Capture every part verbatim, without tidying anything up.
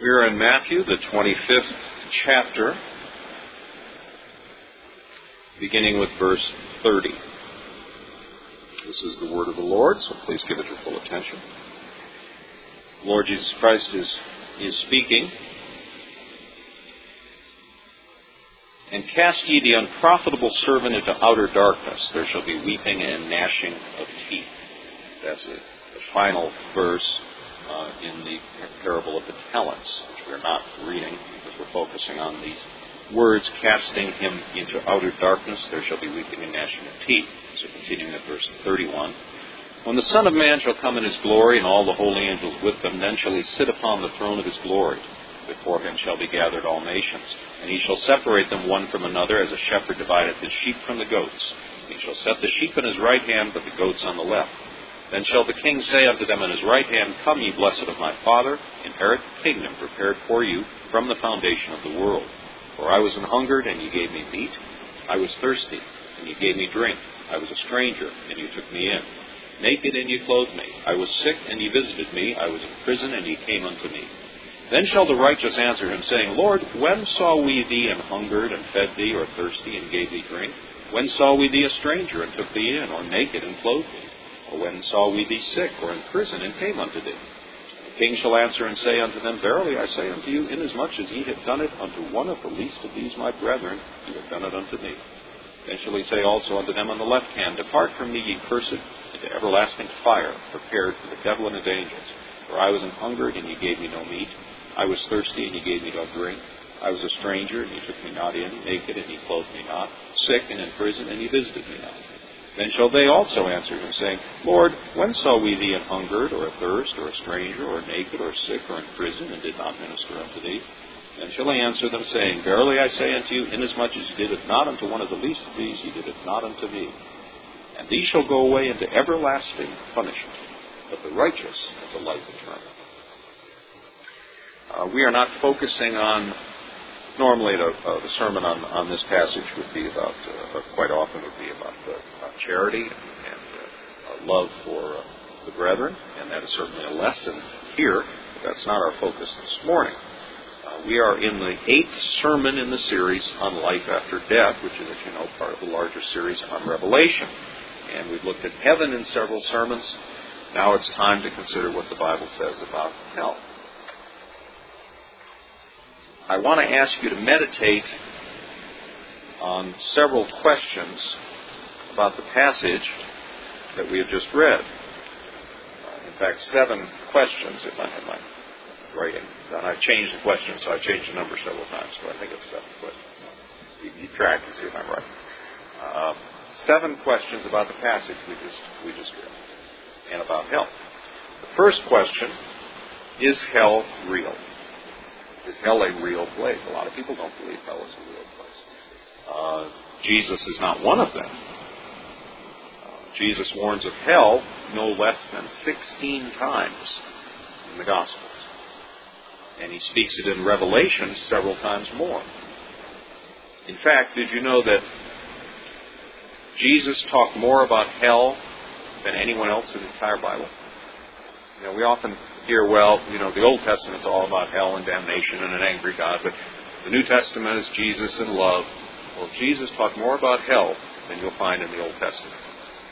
We're in Matthew, the twenty-fifth chapter, beginning with verse thirty. This is the word of the Lord, so please give it your full attention. The Lord Jesus Christ is, is speaking. And cast ye the unprofitable servant into outer darkness. There shall be weeping and gnashing of teeth. That's it. The final verse uh, in the parable of the talents, which we're not reading because we're focusing on these words, casting him into outer darkness. There shall be weeping and gnashing of teeth. So continuing at verse thirty-one. When the Son of Man shall come in his glory, and all the holy angels with him, then shall he sit upon the throne of his glory. Before him shall be gathered all nations. And he shall separate them one from another, as a shepherd divideth his sheep from the goats. He shall set the sheep in his right hand, but the goats on the left. Then shall the king say unto them in his right hand, Come, ye blessed of my Father, inherit the kingdom prepared for you from the foundation of the world. For I was an hungered, and ye gave me meat. I was thirsty, and ye gave me drink. I was a stranger, and ye took me in. Naked, and ye clothed me. I was sick, and ye visited me. I was in prison, and ye came unto me. Then shall the righteous answer him, saying, Lord, when saw we thee an hungered, and fed thee, or thirsty, and gave thee drink? When saw we thee a stranger, and took thee in, or naked, and clothed thee? Or when saw we thee sick, or in prison, and came unto thee? The king shall answer and say unto them, Verily I say unto you, inasmuch as ye have done it unto one of the least of these my brethren, ye have done it unto me. Then shall he say also unto them on the left hand, Depart from me, ye cursed, into everlasting fire, prepared for the devil and his angels. For I was an hungered, and ye gave me no meat. I was thirsty, and ye gave me no drink. I was a stranger, and ye took me not in. Naked, and ye clothed me not. Sick, and in prison, and ye visited me not. Then shall they also answer him, saying, Lord, when saw we thee an hungered, or athirst, or a stranger, or naked, or sick, or in prison, and did not minister unto thee? Then shall he answer them, saying, Verily I say unto you, inasmuch as ye did it not unto one of the least of these, ye did it not unto me. And these shall go away into everlasting punishment, but the righteous into life eternal. Uh, we are not focusing on, normally the, uh, the sermon on, on this passage would be about, uh, quite often would be about, uh, about charity and, and uh, love for uh, the brethren, and that is certainly a lesson here, but that's not our focus this morning. Uh, we are in the eighth sermon in the series on life after death, which is, as you know, part of the larger series on Revelation. And we've looked at heaven in several sermons. Now it's time to consider what the Bible says about hell. I want to ask you to meditate on several questions about the passage that we have just read. Uh, in fact, seven questions, if I have my writing done. I've changed the questions, so I've changed the number several times, but I think it's seven questions. You keep track and see if I'm right. Uh, seven questions about the passage we just, we just read, and about hell. The first question, is hell real? Is hell a real place? A lot of people don't believe hell is a real place. Uh, Jesus is not one of them. Uh, Jesus warns of hell no less than sixteen times in the Gospels. And he speaks it in Revelation several times more. In fact, did you know that Jesus talked more about hell than anyone else in the entire Bible? You know, we often hear, well, you know, the Old Testament is all about hell and damnation and an angry God, but the New Testament is Jesus and love. Well, Jesus talked more about hell than you'll find in the Old Testament.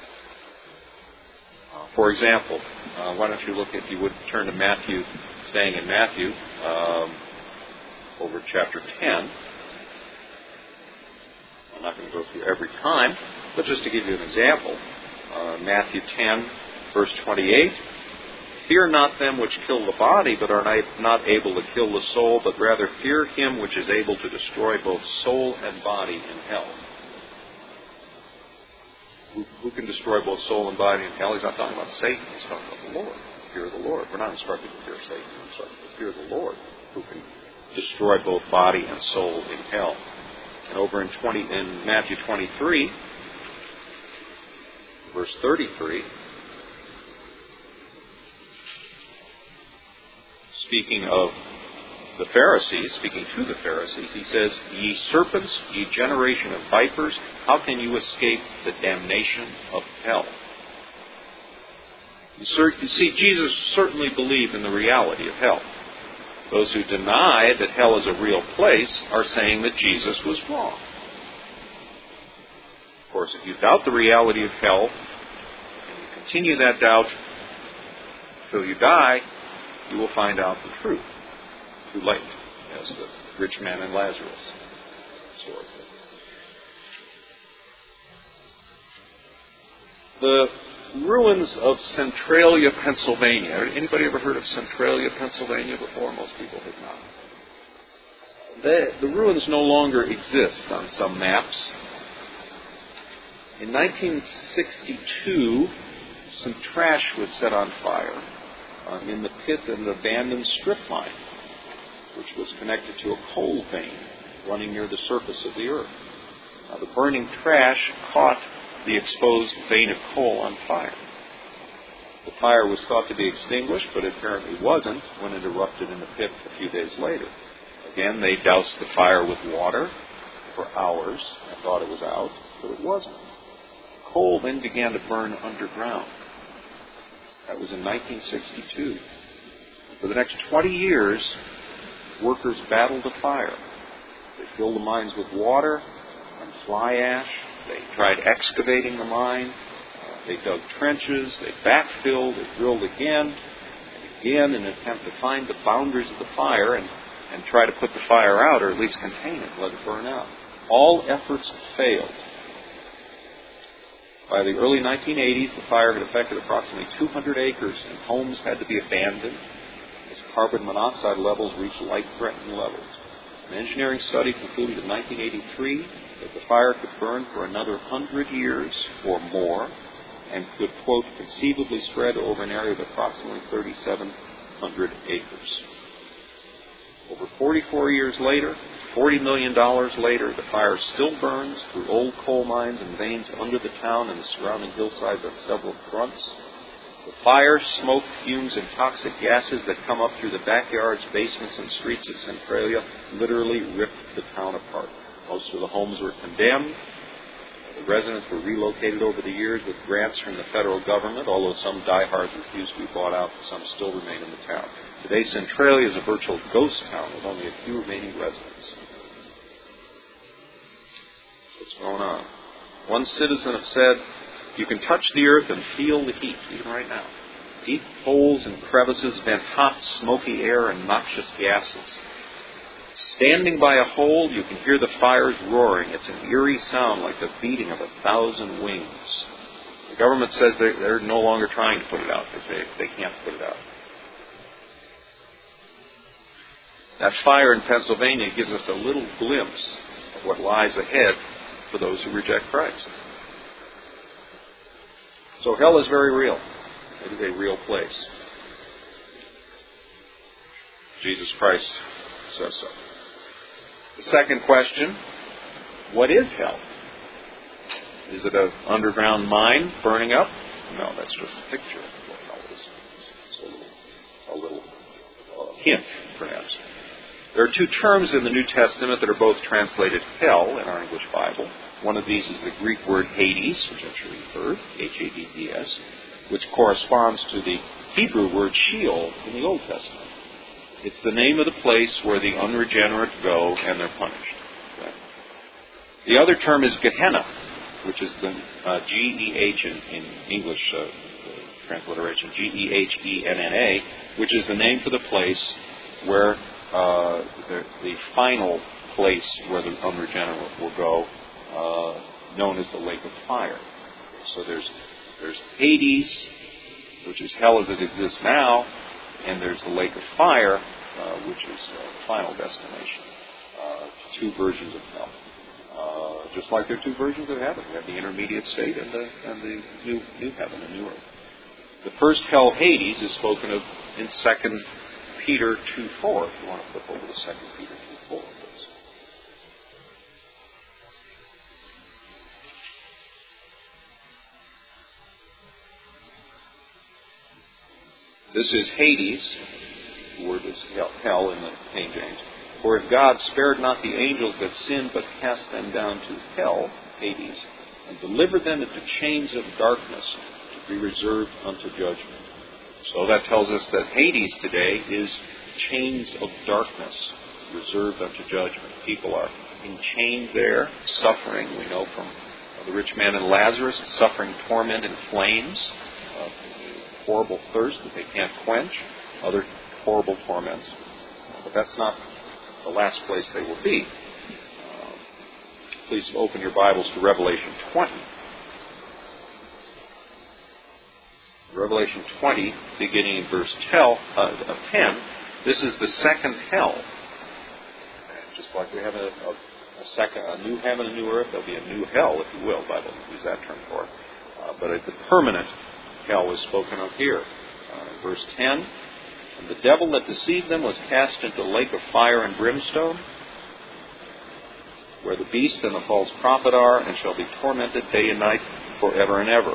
Uh, for example, uh, why don't you look, if you would, turn to Matthew, staying in Matthew, um, over chapter ten. I'm not going to go through every time, but just to give you an example, uh, Matthew ten, verse twenty-eight. Fear not them which kill the body, but are not able to kill the soul, but rather fear him which is able to destroy both soul and body in hell. Who, who can destroy both soul and body in hell? He's not talking about Satan. He's talking about the Lord. Fear the Lord. We're not instructed to fear Satan. We're instructed to fear the Lord, who can destroy both body and soul in hell. And over in, twenty, in Matthew twenty-three, verse thirty-three, speaking of the Pharisees, speaking to the Pharisees, he says, Ye serpents, ye generation of vipers, how can you escape the damnation of hell? You see, Jesus certainly believed in the reality of hell. Those who deny that hell is a real place are saying that Jesus was wrong. Of course, if you doubt the reality of hell, and you continue that doubt until you die, you will find out the truth. Too late, as the rich man and Lazarus story. The ruins of Centralia, Pennsylvania. Anybody ever heard of Centralia, Pennsylvania before? Most people have not. The, the ruins no longer exist on some maps. In nineteen sixty-two, some trash was set on fire uh, in the pit of an abandoned strip mine, which was connected to a coal vein running near the surface of the earth. Now, the burning trash caught the exposed vein of coal on fire. The fire was thought to be extinguished, but it apparently wasn't when it erupted in the pit a few days later. Again, they doused the fire with water for hours and thought it was out, but it wasn't. Coal then began to burn underground. That was in nineteen sixty-two. For the next twenty years, workers battled the fire. They filled the mines with water and fly ash. They tried excavating the mine. Uh, they dug trenches. They backfilled. They drilled again and again in an attempt to find the boundaries of the fire and, and try to put the fire out, or at least contain it, let it burn out. All efforts failed. By the early nineteen eighties, the fire had affected approximately two hundred acres, and homes had to be abandoned as carbon monoxide levels reached life-threatening levels. An engineering study concluded in nineteen eighty-three that the fire could burn for another hundred years or more and could, quote, conceivably spread over an area of approximately thirty-seven hundred acres. Over forty-four years later, forty million dollars later, the fire still burns through old coal mines and veins under the town and the surrounding hillsides on several fronts. The fire, smoke, fumes, and toxic gases that come up through the backyards, basements, and streets of Centralia literally ripped the town apart. Most of the homes were condemned. The residents were relocated over the years with grants from the federal government, although some diehards refused to be bought out, and some still remain in the town. Today, Centralia is a virtual ghost town with only a few remaining residents. What's going on? One citizen has said, you can touch the earth and feel the heat, even right now. Deep holes and crevices vent hot, smoky air and noxious gases. Standing by a hole, you can hear the fires roaring. It's an eerie sound like the beating of a thousand wings. The government says they're, they're no longer trying to put it out. They say they can't put it out. That fire in Pennsylvania gives us a little glimpse of what lies ahead for those who reject Christ. So hell is very real. It is a real place. Jesus Christ says so. The second question, what is hell? Is it an underground mine burning up? No, that's just a picture of what hell is. It's a little, a little uh, hint, perhaps. There are two terms in the New Testament that are both translated hell in our English Bible. One of these is the Greek word Hades, which I'm sure you've heard, H A D E S, which corresponds to the Hebrew word Sheol in the Old Testament. It's the name of the place where the unregenerate go and they're punished. Okay. The other term is Gehenna, which is the uh, G E H in, in English uh, transliteration, G E H E N N A, which is the name for the place where uh, the, the final place where the unregenerate will go, uh, known as the lake of fire. So there's there's Hades, which is hell as it exists now, and there's the lake of fire, uh, which is uh, the final destination. Uh, two versions of hell. Uh, just like there are two versions of heaven. We have the intermediate state and the, and the new, new heaven and new earth. The first hell, Hades, is spoken of in Second Peter two four. If you want to flip over to Second Peter two four, please. This is Hades. The word is hell, hell in the King James. For if God spared not the angels that sinned, but cast them down to hell, Hades, and delivered them into chains of darkness to be reserved unto judgment. So that tells us that Hades today is chains of darkness reserved unto judgment. People are enchained there, suffering. We know from the rich man and Lazarus, suffering torment in flames, uh, horrible thirst that they can't quench, other horrible torments. But that's not the last place they will be. Uh, please open your Bibles to Revelation twenty. Revelation twenty, beginning in verse ten, this is the second hell. Just like we have a, a, a second, a new heaven and new earth, there'll be a new hell, if you will. The Bible use that term for it. Uh, but the permanent hell is spoken of here. Uh, verse ten, and the devil that deceived them was cast into the lake of fire and brimstone, where the beast and the false prophet are, and shall be tormented day and night forever and ever.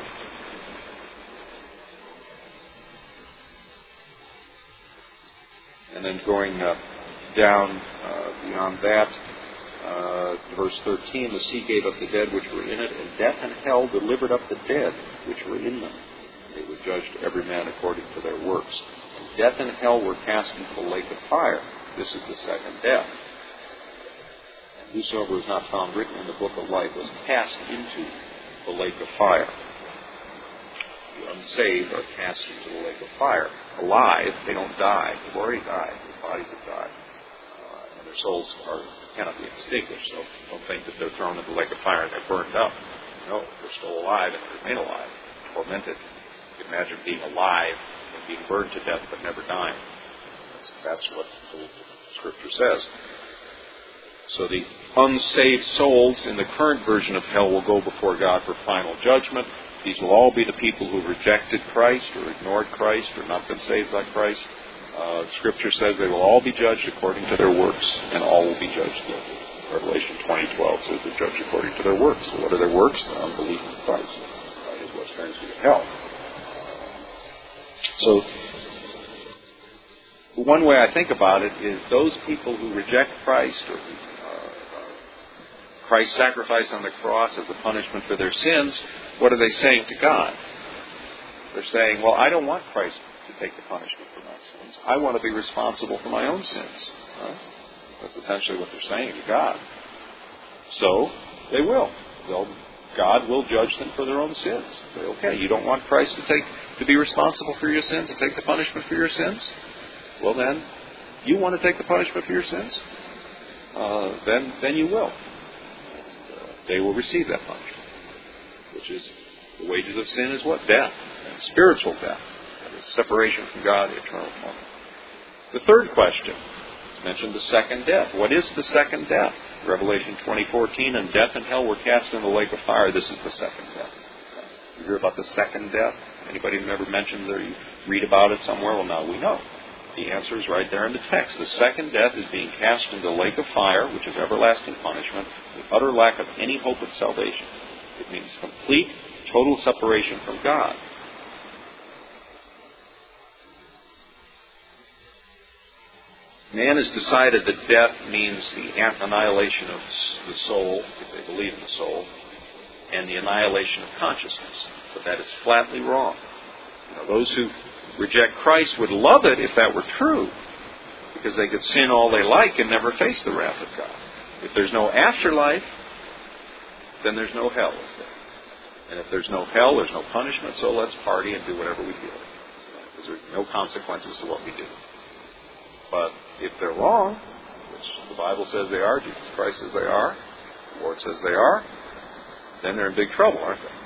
And then going uh, down uh, beyond that, uh, verse thirteen, the sea gave up the dead which were in it, and death and hell delivered up the dead which were in them. They were judged every man according to their works. And death and hell were cast into the lake of fire. This is the second death. And whosoever was not found written in the book of life was cast into the lake of fire. The unsaved are cast into the lake of fire. Alive, they don't die. They've already died. Their bodies have died. Uh, and their souls are, cannot be extinguished. So don't think that they're thrown into the lake of fire and they're burned up. No, they're still alive and remain alive, tormented. You can imagine being alive and being burned to death but never dying. That's, that's what the Scripture says. So the unsaved souls in the current version of hell will go before God for final judgment. These will all be the people who rejected Christ or ignored Christ or not been saved by Christ. Uh, Scripture says they will all be judged according to their works, and all will be judged guilty. Revelation twenty twelve says they're judged according to their works. So what are their works? Their unbelief in Christ. That is what sends you to hell. So one way I think about it is those people who reject Christ or Christ's sacrifice on the cross as a punishment for their sins, what are they saying to God? They're saying, well, I don't want Christ to take the punishment for my sins. I want to be responsible for my own sins. Right? That's essentially what they're saying to God. So, they will. They'll, God will judge them for their own sins. Say, okay, you don't want Christ to take to be responsible for your sins, to take the punishment for your sins? Well then, you want to take the punishment for your sins? Uh, then, then you will. They will receive that punishment, which is the wages of sin is what? Death, and spiritual death. That is separation from God, eternal torment. The third question mentioned the second death. What is the second death? Revelation twenty fourteen, and death and hell were cast in the lake of fire. This is the second death. You hear about the second death? Anybody who never mentioned it or you read about it somewhere? Well, now we know. The answer is right there in the text. The second death is being cast into the lake of fire, which is everlasting punishment, with utter lack of any hope of salvation. It means complete, total separation from God. Man has decided that death means the annihilation of the soul, if they believe in the soul, and the annihilation of consciousness. But that is flatly wrong. You know, those who reject Christ would love it if that were true, because they could sin all they like and never face the wrath of God. If there's no afterlife, then there's no hell, is there? And if there's no hell, there's no punishment, so let's party and do whatever we feel. Because there's no consequences to what we do. But if they're wrong, which the Bible says they are, Jesus Christ says they are, the Lord says they are, then they're in big trouble, aren't they?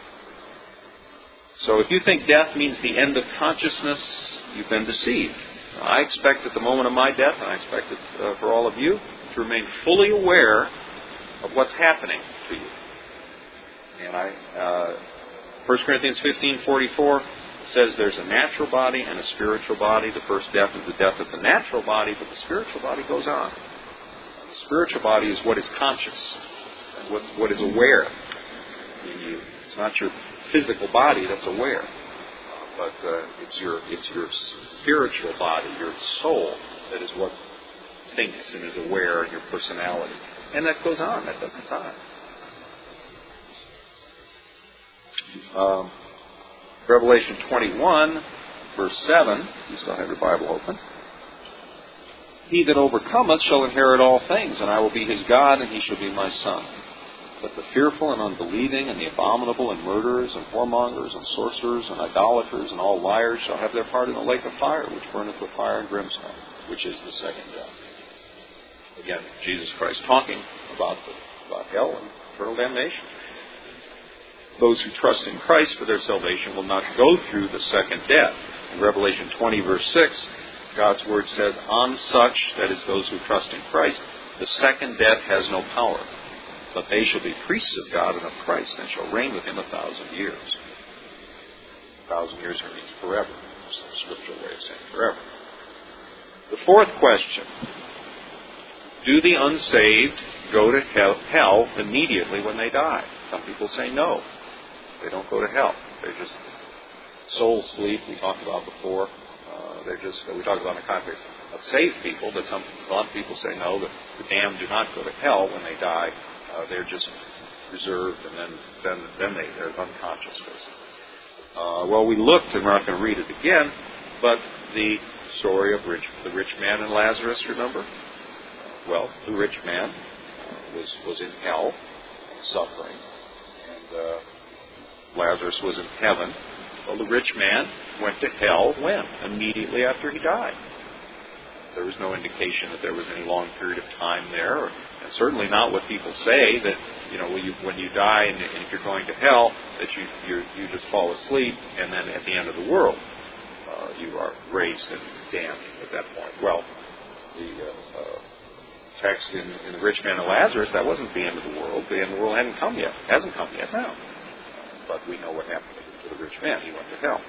So if you think death means the end of consciousness, you've been deceived. I expect at the moment of my death, and I expect it uh, for all of you, to remain fully aware of what's happening to you. And I, uh, First Corinthians fifteen forty-four says there's a natural body and a spiritual body. The first death is the death of the natural body, but the spiritual body goes on. And the spiritual body is what is conscious, and what, what is aware in you. It's not your physical body that's aware, uh, but uh, it's your it's your spiritual body, your soul, that is what thinks and is aware, and your personality, and that goes on. That doesn't die. Um, Revelation twenty-one, verse seven. You still have your Bible open. He that overcometh shall inherit all things, and I will be his God, and he shall be my son. But the fearful and unbelieving, and the abominable, and murderers, and whoremongers, and sorcerers, and idolaters, and all liars shall have their part in the lake of fire, which burneth with fire and brimstone, which is the second death. Again, Jesus Christ talking about, the, about hell and eternal damnation. Those who trust in Christ for their salvation will not go through the second death. In Revelation twenty, verse six, God's Word says, on such, that is those who trust in Christ, the second death has no power. But they shall be priests of God and of Christ, and shall reign with him a thousand years. A thousand years here means forever. It's a scriptural way of saying forever. The fourth question. Do the unsaved go to hell, hell immediately when they die? Some people say no. They don't go to hell. They just soul sleep, we talked about before. Uh, they're just, we talked about in the context of saved people, but some, a lot of people say no, that the damned do not go to hell when they die. Uh, they're just reserved, and then then, then they, they're unconscious, basically. Uh, well, we looked, and we're not going to read it again, but the story of rich, the rich man and Lazarus, remember? Well, the rich man uh, was, was in hell, suffering, and uh, Lazarus was in heaven. Well, the rich man went to hell when? Immediately after he died. There was no indication that there was any long period of time there, or, and certainly not what people say, that, you know, when you, when you die and, and if you're going to hell, that you you you just fall asleep, and then at the end of the world, uh, you are raised and damned at that point. Well, the uh, uh, text in, in the rich man and Lazarus, that wasn't the end of the world. The end of the world hadn't come yet. Hasn't come yet now. But we know what happened to the rich man. He went to hell.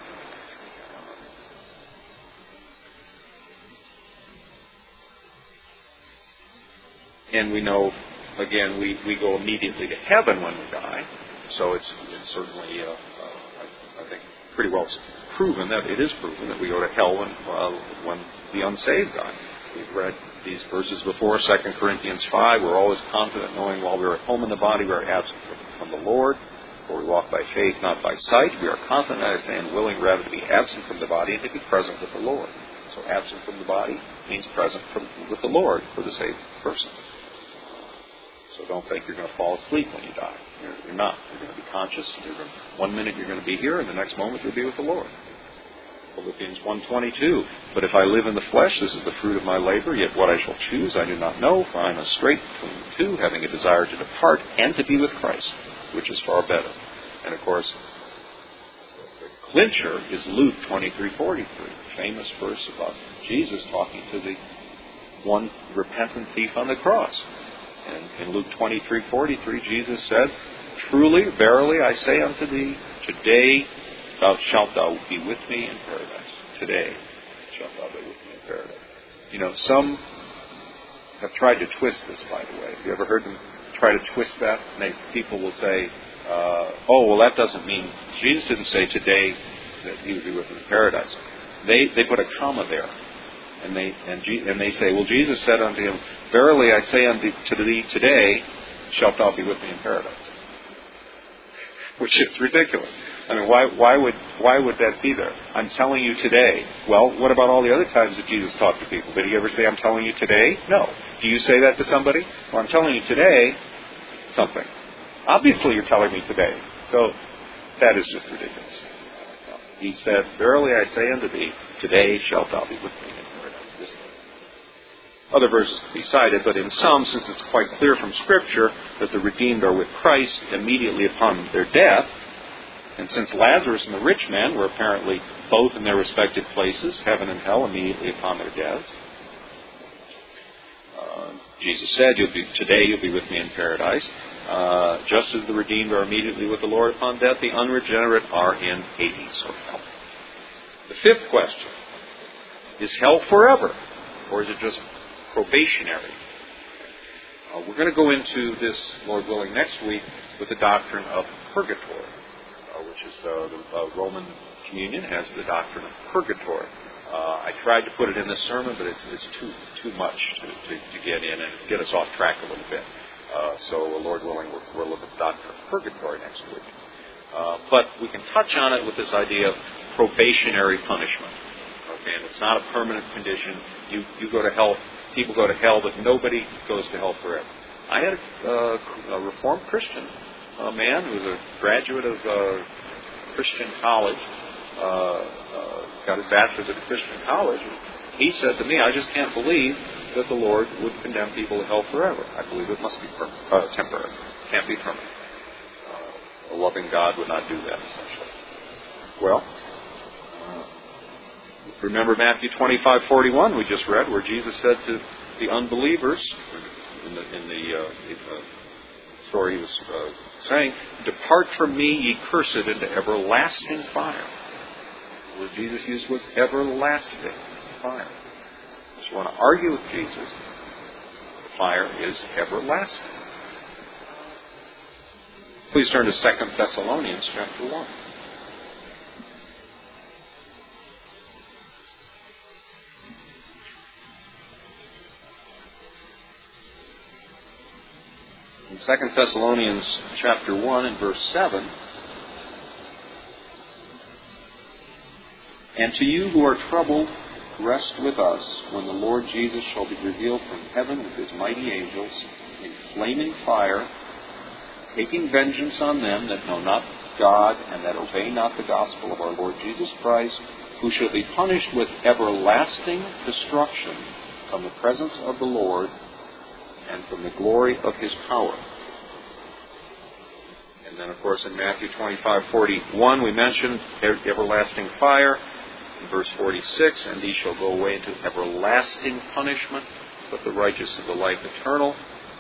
And we know, again, we, we go immediately to heaven when we die. So it's, it's certainly, uh, uh, I, I think, pretty well proven that it is proven that we go to hell when, uh, when the unsaved die. We've read these verses before, Second Corinthians five. We're always confident, knowing while we are at home in the body, we are absent from the Lord. For we walk by faith, not by sight. We are confident, I say, and willing rather to be absent from the body and to be present with the Lord. So absent from the body means present from, with the Lord for the saved person. So don't think you're going to fall asleep when you die. You're, you're not. You're going to be conscious. You're going to, one minute you're going to be here, and the next moment you'll be with the Lord. Philippians one twenty-two. But if I live in the flesh, this is the fruit of my labor. Yet what I shall choose I do not know, for I am astrait between the two, having a desire to depart and to be with Christ, which is far better. And of course, the clincher is Luke twenty-three forty-three, famous verse about Jesus talking to the one repentant thief on the cross. And in Luke twenty-three forty-three, Jesus said, truly, verily, I say unto thee, today thou shalt thou be with me in paradise. Today shalt thou be with me in paradise. You know, some have tried to twist this, by the way. Have you ever heard them try to twist that? And they, people will say, uh, oh, well, that doesn't mean, Jesus didn't say today that he would be with me in paradise. They they put a comma there. And they and, G, and they say, well, Jesus said unto him, verily I say unto thee, today shalt thou be with me in paradise. Which is ridiculous. I mean, why why would why would that be there? I'm telling you today. Well, what about all the other times that Jesus talked to people? Did he ever say, I'm telling you today? No. Do you say that to somebody? Well, I'm telling you today something. Obviously you're telling me today. So that is just ridiculous. He said, verily I say unto thee, today shalt thou be with me in paradise. Other verses can be cited, but in some, since it's quite clear from Scripture that the redeemed are with Christ immediately upon their death, and since Lazarus and the rich man were apparently both in their respective places, heaven and hell, immediately upon their deaths, uh, Jesus said, you'll be, today you'll be with me in paradise. Uh, just as the redeemed are immediately with the Lord upon death, the unregenerate are in Hades, or hell. The fifth question, is hell forever, or is it just probationary? Uh, we're going to go into this, Lord willing, next week with the doctrine of purgatory, uh, which is uh, the uh, Roman communion has the doctrine of purgatory. Uh, I tried to put it in this sermon, but it's, it's too too much to, to, to get in and get us off track a little bit. Uh, so, Lord willing, we'll, we'll look at the doctrine of purgatory next week. Uh, but we can touch on it with this idea of probationary punishment. Okay, and it's not a permanent condition. You you go to hell people go to hell, but nobody goes to hell forever. I had a, uh, a Reformed Christian, a man who was a graduate of uh, Christian college, uh, uh, got his bachelor's at a Christian college. He said to me, I just can't believe that the Lord would condemn people to hell forever. I believe it must be per- uh, temporary. It can't be permanent. Uh, a loving God would not do that, essentially. Well, uh, remember Matthew twenty-five forty-one we just read, where Jesus said to the unbelievers, in the, in the uh, uh, story he was uh, saying, depart from me, ye cursed, into everlasting fire. The word Jesus used was everlasting fire. If you want to argue with Jesus, the fire is everlasting. Please turn to Second Thessalonians chapter one. In Second Thessalonians chapter one and verse seven, and to you who are troubled, rest with us when the Lord Jesus shall be revealed from heaven with his mighty angels in flaming fire, taking vengeance on them that know not God and that obey not the gospel of our Lord Jesus Christ, who shall be punished with everlasting destruction from the presence of the Lord and from the glory of his power. And then, of course, in Matthew twenty-five forty-one, we mentioned everlasting fire. In verse forty-six, and these shall go away into everlasting punishment, but the righteous into life eternal.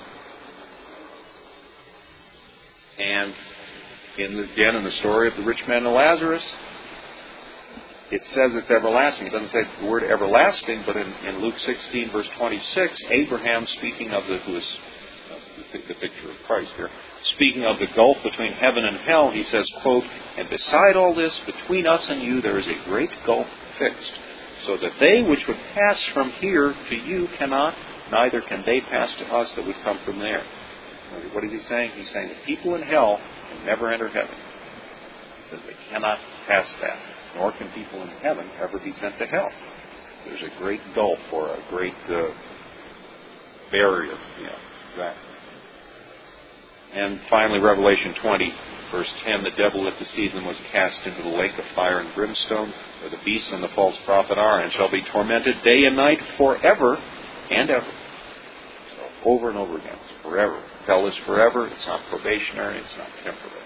And in the, again, in the story of the rich man and Lazarus, it says it's everlasting. It doesn't say the word everlasting, but in, in Luke sixteen, verse twenty-six, Abraham, speaking of the, who is uh, the, the picture of Christ here, speaking of the gulf between heaven and hell, he says, quote, and beside all this, between us and you, there is a great gulf fixed, so that they which would pass from here to you cannot, neither can they pass to us that would come from there. What is he saying? He's saying that people in hell can never enter heaven. He says they cannot pass that. Nor can people in heaven ever be sent to hell. There's a great gulf or a great uh, barrier. Yeah, exactly. And finally, Revelation twenty, verse ten, the devil that deceived them was cast into the lake of fire and brimstone, where the beast and the false prophet are, and shall be tormented day and night forever and ever. So over and over again, it's forever. Hell is forever. It's not probationary. It's not temporary.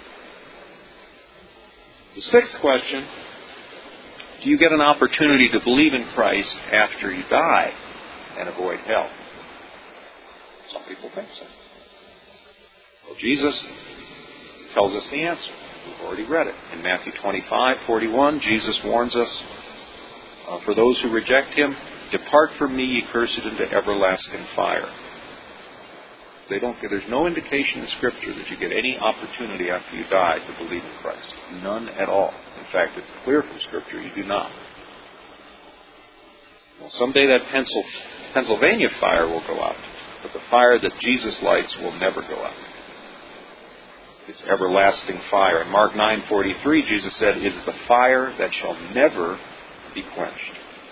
The sixth question, do you get an opportunity to believe in Christ after you die and avoid hell? Some people think so. Well, Jesus tells us the answer. We've already read it. In Matthew twenty-five forty-one, Jesus warns us, uh, for those who reject him, depart from me, ye cursed, into everlasting fire. They don't. There's no indication in Scripture that you get any opportunity after you die to believe in Christ. None at all. In fact, it's clear from Scripture you do not. Well, someday that Pennsylvania fire will go out, but the fire that Jesus lights will never go out. It's everlasting fire. In Mark nine forty-three, Jesus said, it is the fire that shall never be quenched.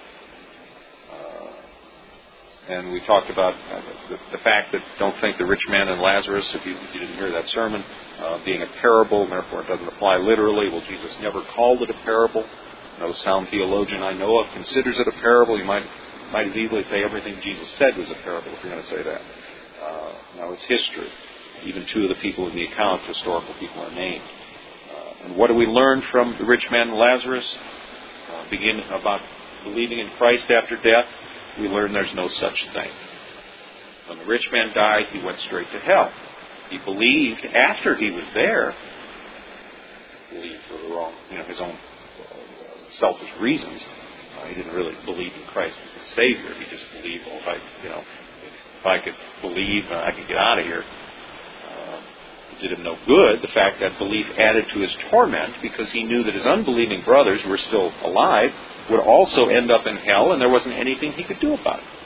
And we talked about uh, the, the fact that don't think the rich man and Lazarus, if you, if you didn't hear that sermon, uh, being a parable, and therefore it doesn't apply literally. Well, Jesus never called it a parable. No sound theologian I know of considers it a parable. You might might as easily say everything Jesus said was a parable if you're going to say that. Uh, now, it's history. Even two of the people in the account, historical people, are named. Uh, and what do we learn from the rich man and Lazarus? Uh, begin about believing in Christ after death. We learn there's no such thing. When the rich man died, he went straight to hell. He believed after he was there, believed for the wrong, you know, his own uh, selfish reasons. Uh, he didn't really believe in Christ as a Savior. He just believed, well, if I, you know, if I could believe, uh, I could get out of here. Uh, it did him no good. The fact that belief added to his torment, because he knew that his unbelieving brothers were still alive, would also end up in hell, and there wasn't anything he could do about it.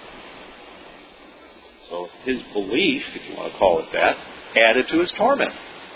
So his belief, if you want to call it that, added to his torment.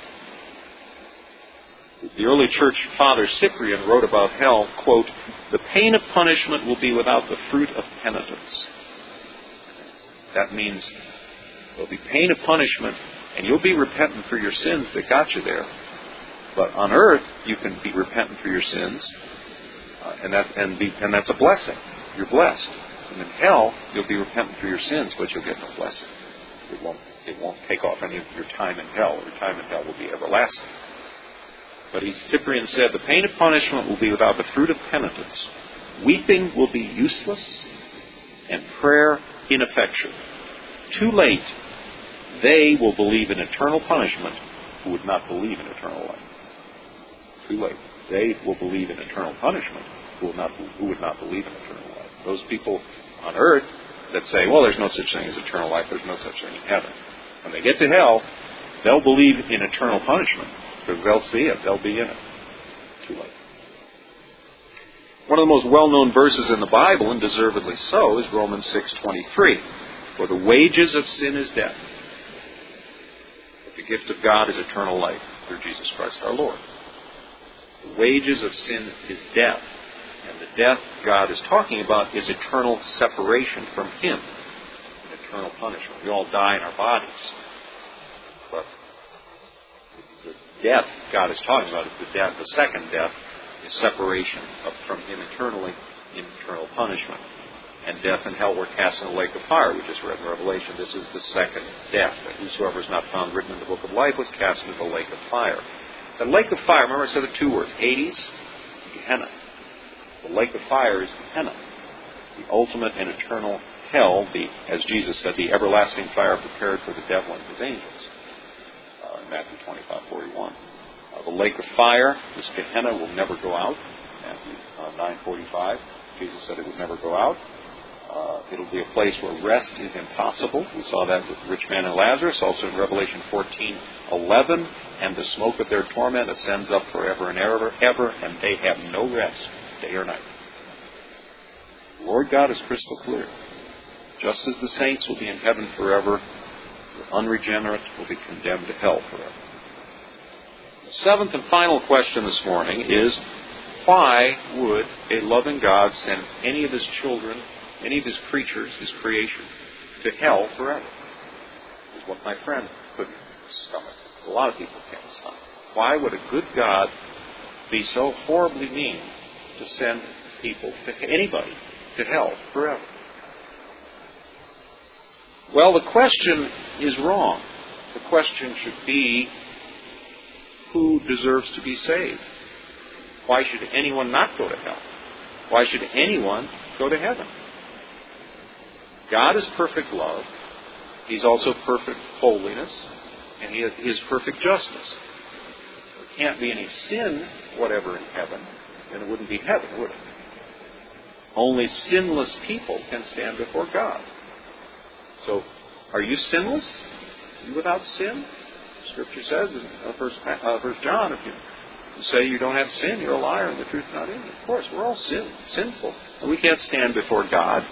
The early church father Cyprian wrote about hell, quote, the pain of punishment will be without the fruit of penitence. That means there'll be pain of punishment, and you'll be repentant for your sins that got you there. But on earth, you can be repentant for your sins, uh, and that and be and that's a blessing. You're blessed. And in hell, you'll be repentant for your sins, but you'll get no blessing. It won't it won't take off any of your time in hell. Your time in hell will be everlasting. But he, Cyprian said, the pain of punishment will be without the fruit of penitence. Weeping will be useless, and prayer ineffectual. Too late, they will believe in eternal punishment who would not believe in eternal life. Too late. They will believe in eternal punishment who will not who would not believe in eternal life. Those people on earth that say, well, there's no such thing as eternal life, there's no such thing in heaven. When they get to hell, they'll believe in eternal punishment because they'll see it, they'll be in it. Too late. One of the most well-known verses in the Bible, and deservedly so, is Romans six twenty-three. For the wages of sin is death, but the gift of God is eternal life through Jesus Christ our Lord. The wages of sin is death, and the death God is talking about is eternal separation from Him, eternal punishment. We all die in our bodies, but the death God is talking about is the death, the second death, is separation of, from Him eternally in eternal punishment. And death and hell were cast in the lake of fire. We just read in Revelation, this is the second death. That whosoever is not found written in the book of life was cast into the lake of fire. The lake of fire, remember I said the two words, Hades, Gehenna. The lake of fire is Gehenna, the ultimate and eternal hell, the, as Jesus said, the everlasting fire prepared for the devil and his angels. Uh, in Matthew twenty-five forty-one. Uh, the lake of fire, this Gehenna, will never go out. Matthew uh, nine forty-five. Jesus said it would never go out. Uh, it'll be a place where rest is impossible. We saw that with the rich man and Lazarus, also in Revelation fourteen eleven. And the smoke of their torment ascends up forever and ever, ever, and they have no rest, day or night. The Lord God is crystal clear. Just as the saints will be in heaven forever, the unregenerate will be condemned to hell forever. The seventh and final question this morning is, why would a loving God send any of His children, any of His creatures, His creation, to hell forever? Is what my friend couldn't stomach. A lot of people can't stomach. Why would a good God be so horribly mean to send people, to anybody, to hell forever? Well, the question is wrong. The question should be, who deserves to be saved? Why should anyone not go to hell? Why should anyone go to heaven? God is perfect love. He's also perfect holiness. And He is perfect justice. There can't be any sin whatever in heaven, then it wouldn't be heaven, would it? Only sinless people can stand before God. So, are you sinless? Are you without sin? Scripture says in uh, First, uh, First John, if you You say you don't have sin, you're a liar and the truth's not in you. Of course, we're all sin, sinful. And we can't stand before God.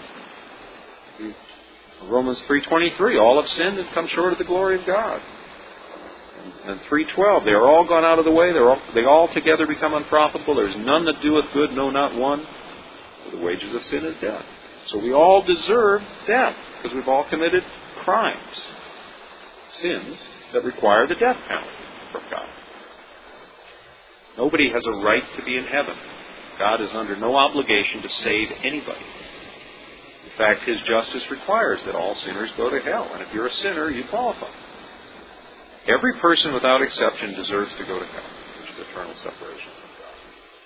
Romans three twenty-three, all have sinned and come short of the glory of God. And three twelve, they are all gone out of the way, They're all, they all together become unprofitable. There is none that doeth good, no, not one. For the wages of sin is death. So we all deserve death, because we've all committed crimes, sins that require the death penalty from God. Nobody has a right to be in heaven. God is under no obligation to save anybody. In fact, His justice requires that all sinners go to hell. And if you're a sinner, you qualify. Every person without exception deserves to go to hell, which is eternal separation from God.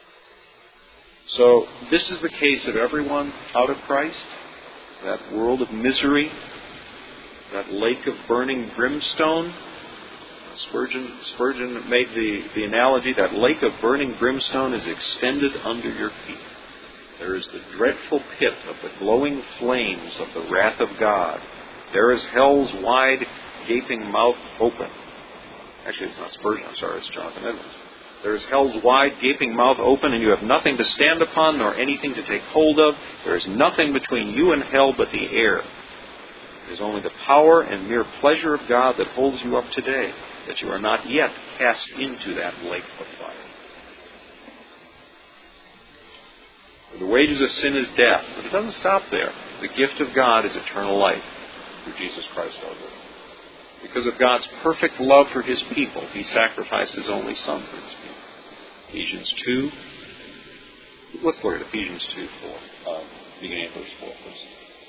So this is the case of everyone out of Christ, that world of misery, that lake of burning brimstone. Spurgeon, Spurgeon made the, the analogy that lake of burning brimstone is extended under your feet. There is the dreadful pit of the glowing flames of the wrath of God. There is hell's wide gaping mouth open. Actually, it's not Spurgeon, I'm sorry, it's Jonathan Edwards. There is hell's wide gaping mouth open, and you have nothing to stand upon, nor anything to take hold of. There is nothing between you and hell but the air. It is only the power and mere pleasure of God that holds you up today, that you are not yet cast into that lake of fire. The wages of sin is death, but it doesn't stop there. The gift of God is eternal life through Jesus Christ our Lord. Because of God's perfect love for his people, he sacrificed his only Son for his people. Ephesians two. Let's look at Ephesians two, four, uh, beginning at verse four first.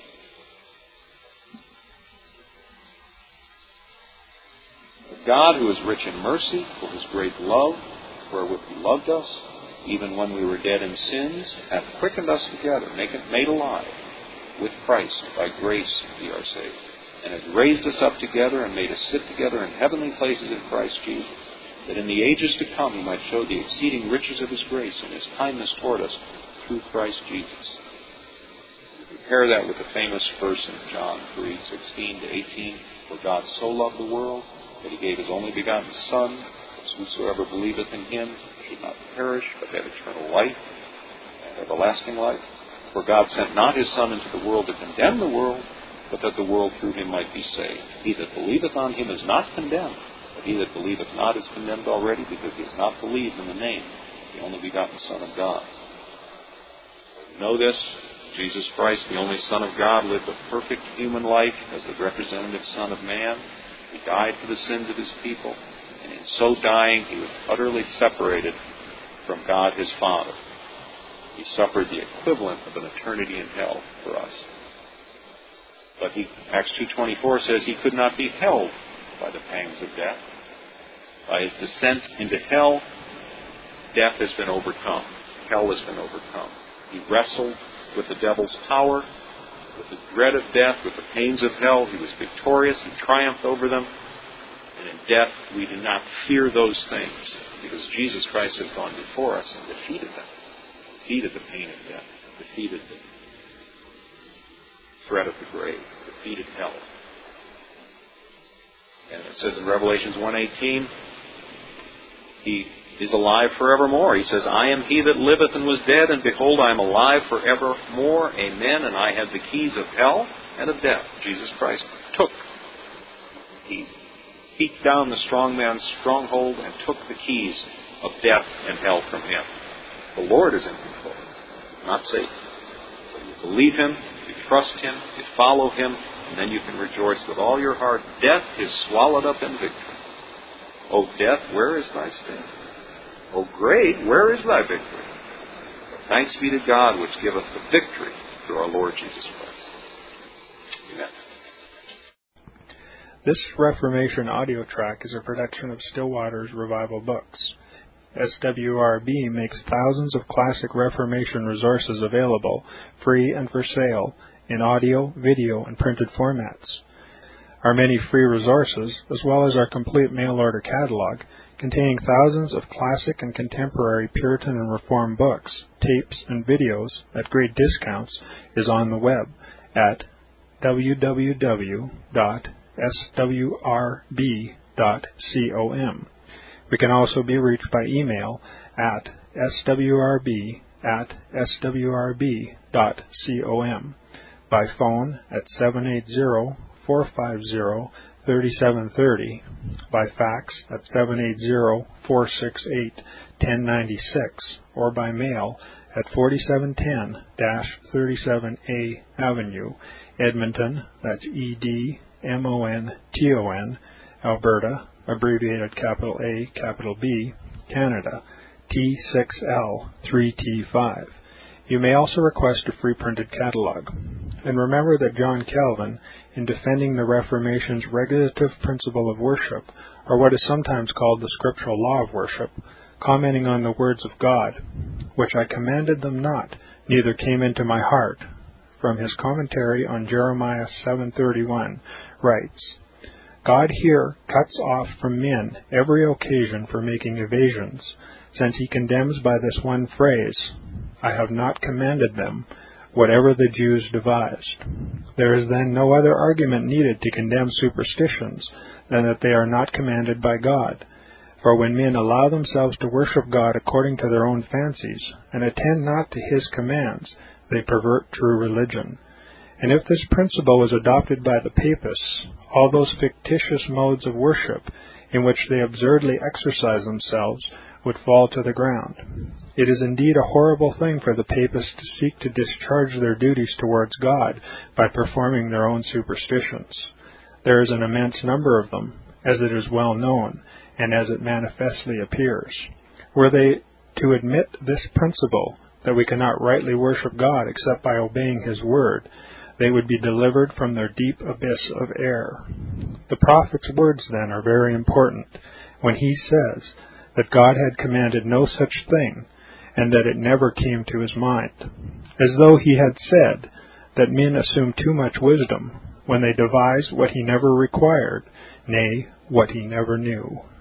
God, who is rich in mercy, for his great love, wherewith he loved us, even when we were dead in sins, hath quickened us together, make it made alive with Christ. By grace ye are saved, and hath raised us up together and made us sit together in heavenly places in Christ Jesus, that in the ages to come he might show the exceeding riches of his grace and his kindness toward us through Christ Jesus. Compare that with the famous verse in John three, sixteen to eighteen, for God so loved the world that he gave his only begotten Son, that whosoever believeth in him should not perish, but have eternal life and everlasting life. For God sent not his Son into the world to condemn the world, but that the world through him might be saved. He that believeth on him is not condemned, but he that believeth not is condemned already, because he has not believed in the name of the only begotten Son of God. You know this, Jesus Christ, the only Son of God, lived a perfect human life as the representative Son of Man. He died for the sins of his people, and in so dying, he was utterly separated from God his Father. He suffered the equivalent of an eternity in hell for us. But he, Acts two twenty-four says he could not be held by the pangs of death. By his descent into hell, death has been overcome. Hell has been overcome. He wrestled with the devil's power, with the dread of death, with the pains of hell. He was victorious. He triumphed over them. And in death, we do not fear those things, because Jesus Christ has gone before us and defeated them. Defeated the pain of death. Defeated the threat of the grave. Defeated hell. And it says in Revelations one eighteen, he is alive forevermore. He says, I am he that liveth and was dead, and behold, I am alive forevermore. Amen. And I have the keys of hell and of death. Jesus Christ took. He beat down the strong man's stronghold and took the keys of death and hell from him. The Lord is in control, not Satan. So you believe him, you trust him, you follow him, and then you can rejoice with all your heart. Death is swallowed up in victory. O death, where is thy sting? O grave, where is thy victory? Thanks be to God which giveth the victory through our Lord Jesus Christ. Amen. This Reformation audio track is a production of Still Waters Revival Books. S W R B makes thousands of classic Reformation resources available, free and for sale, in audio, video, and printed formats. Our many free resources, as well as our complete mail-order catalog, containing thousands of classic and contemporary Puritan and Reformed books, tapes, and videos at great discounts, is on the web at w w w dot s w r b dot com. We can also be reached by email at s w r b at s w r b dot com, by phone at seven eight zero, four five zero, three seven three zero, by fax at seven eight zero, four six eight, one zero nine six, or by mail at forty-seven ten thirty-seven A Avenue, Edmonton, that's E D M O N T O N, Alberta, abbreviated capital A, capital B, Canada, T six L three T five. You may also request a free printed catalog. And remember that John Calvin, in defending the Reformation's regulative principle of worship, or what is sometimes called the scriptural law of worship, commenting on the words of God, which I commanded them not, neither came into my heart, from his commentary on Jeremiah seven thirty-one, writes, God here cuts off from men every occasion for making evasions, since he condemns by this one phrase, I have not commanded them, whatever the Jews devised. There is then no other argument needed to condemn superstitions than that they are not commanded by God. For when men allow themselves to worship God according to their own fancies, and attend not to his commands, they pervert true religion. And if this principle was adopted by the papists, all those fictitious modes of worship in which they absurdly exercise themselves would fall to the ground. It is indeed a horrible thing for the papists to seek to discharge their duties towards God by performing their own superstitions. There is an immense number of them, as it is well known, and as it manifestly appears. Were they to admit this principle, that we cannot rightly worship God except by obeying His word, they would be delivered from their deep abyss of error. The prophet's words, then, are very important, when he says that God had commanded no such thing, and that it never came to his mind, as though he had said that men assume too much wisdom when they devise what he never required, nay, what he never knew.